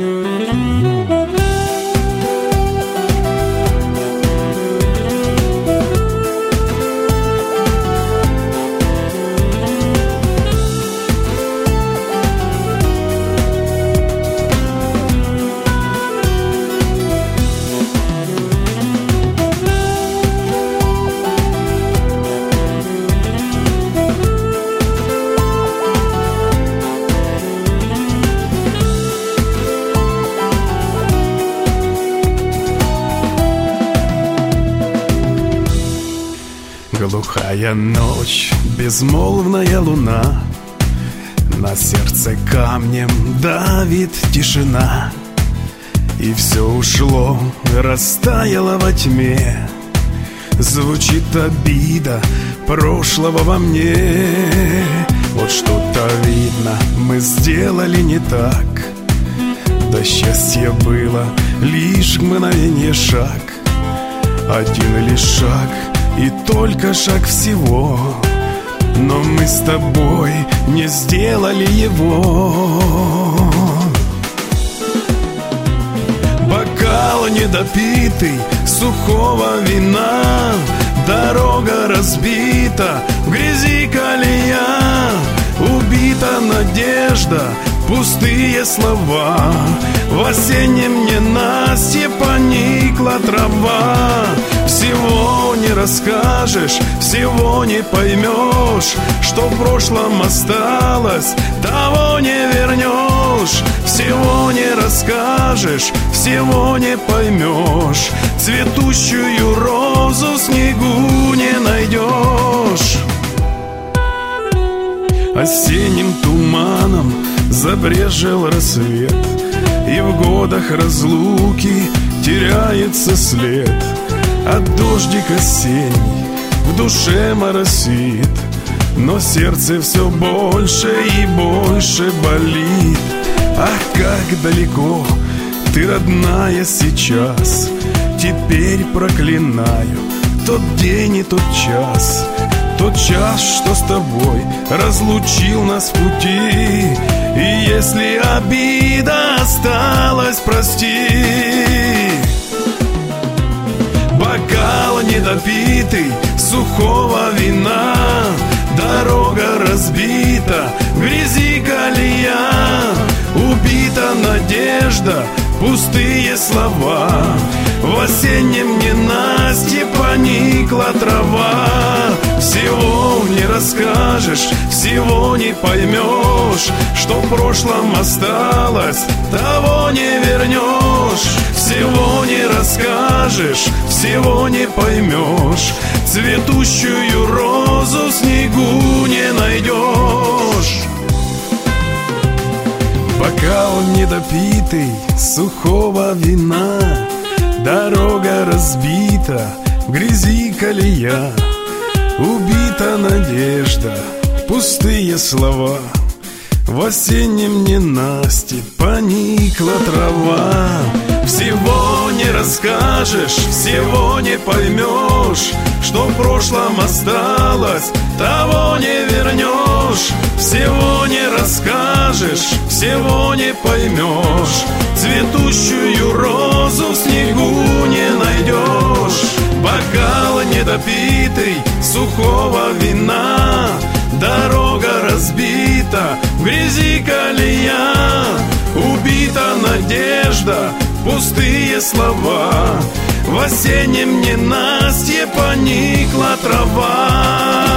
Глухая ночь, безмолвная луна, на сердце камнем давит тишина. И все ушло, растаяло во тьме. Звучит обида прошлого во мне. Вот что-то видно, мы сделали не так. До счастья было лишь мгновение шаг. Один лишь шаг, и только шаг всего. Но мы с тобой не сделали его. Бокал недопитый сухого вина, дорога разбита, в грязи колея, убита надежда, пустые слова. В осеннем ненастье поникла трава. Всего не расскажешь, всего не поймешь, что в прошлом осталось, того не вернешь. Всего не расскажешь, всего не поймешь, цветущую розу в снегу не найдешь. Осенним туманом забрезжил рассвет, и в годах разлуки теряется след. А дождик осенний в душе моросит, но сердце все больше и больше болит. Ах, как далеко ты, родная, сейчас. Теперь проклинаю тот день и тот час. Тот час, что с тобой разлучил нас в пути. И если обида осталась, прости. Бокал недопитый сухого вина, дорога разбита, в грязи колея, убита надежда, пустые слова. В осеннем ненастье поникла трава. Всего не расскажешь, всего не поймешь, что в прошлом осталось, того не вернешь. Всего не расскажешь, всего не поймешь, цветущую розу в снегу не найдешь. Бокал недопитый сухого вина, дорога разбита, в грязи колея, убита надежда, пустые слова. В осеннем ненастье поникла трава. Всего не расскажешь, всего не поймешь, что в прошлом осталось, того не вернешь. Всего не расскажешь, всего не поймешь, цветущую розу в снегу не найдешь. Бокал недопитый сухого вина, дорога разбита, в грязи колея, убита надежда, пустые слова. В осеннем ненастье поникла трава.